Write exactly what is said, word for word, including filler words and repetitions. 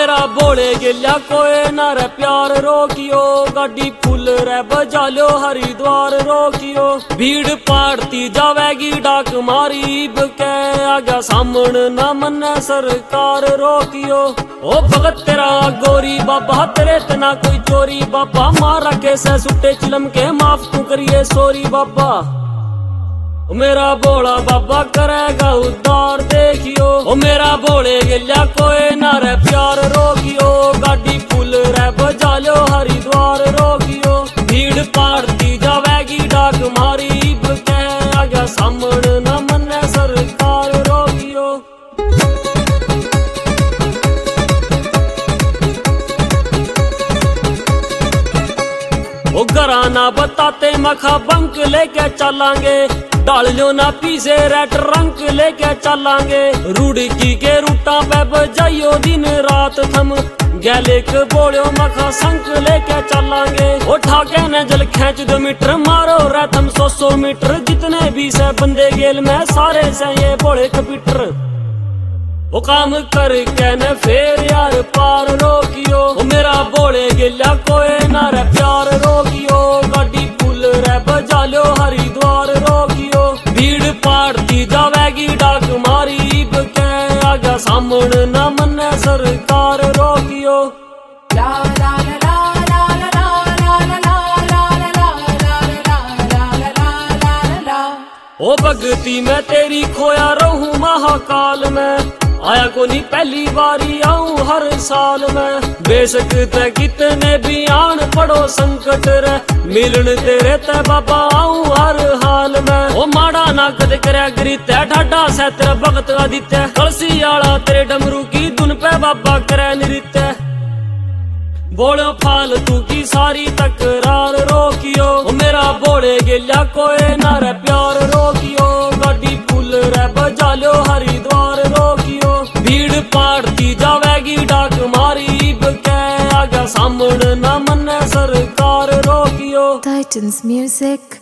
मेरा बोले गिल्या कोई ना रे प्यार रोकियो, गाड़ी फुल रे बजा लो हरिद्वार रोकियो। भीड़ पाड़ती जावेगी डाक मारी के आगा सामण न मन सरकार रोकियो। ओ भगत तेरा गोरी बाबा तेरे तना कोई चोरी बाबा, मारा कैसे सुटे चिलम के माफ तू करिए सोरी बाबा। मेरा बोला बाबा करेगा उद्धार देखियो। ओ मेरा बोले गिल्या कोई ना रे प्यार रोकियो, गाड़ी फुल रे बजा लो हरिद्वार रोकियो। भीड़ पाड़ती जावेगी डाक मारी के आगे सामण न मन सरकार रोकियो। ओ घराना बताते मखा बंक लेके चलांगे, डाल लो ना पीछे रेड रंग लेके चलांगे। रुड़की के रूटा पे बजाइयो दिन रात थम, गैले के बोलियो मखा संक लेके चलांगे। उठा के न जल खेच दो मीटर मारो रथम सौ सौ मीटर, जितने भी से बंदे गेल में सारे से ये बोले कंप्यूटर। वो काम करके न फेर यार पार रोकियो। ओ मेरा बोले गिल्या कोई ना रे प्यार रोकियो, गाड़ी फुल रे बजा लो हरिद्वार रोकियो। भीड़ पाड़ती जावेगी डाक मारी के आगे सामण न मन सरकार रोकियो। ला ला ला ला ला ला ला ला ला ला। ओ भगती मैं तेरी खोया रहूं महाकाल में, आया को नहीं पहली बारी आऊं हर साल में। बेशक ते कितने भी आन पड़ो संकट रे, मिलन तेरे ते बाबा आऊं हर हाल में। ओ माड़ा ना कद करे गिरते ढाडा से तेरा भगत आदित्य, कलसी आला तेरे डमरू की धुन पे बाबा करे नृत्य। बोलो फालतू की सारी तकरार रोकियो। ओ मेरा बोले गिल्या कोई ना रे प्यार रोकियो, गाड़ी फुल रे बजा लो हरिद्वार रोकियो। भीड़ पाड़ती जावेगी डाक मारी के आगे सामण न मन सरकार रोकियो। Titans Music।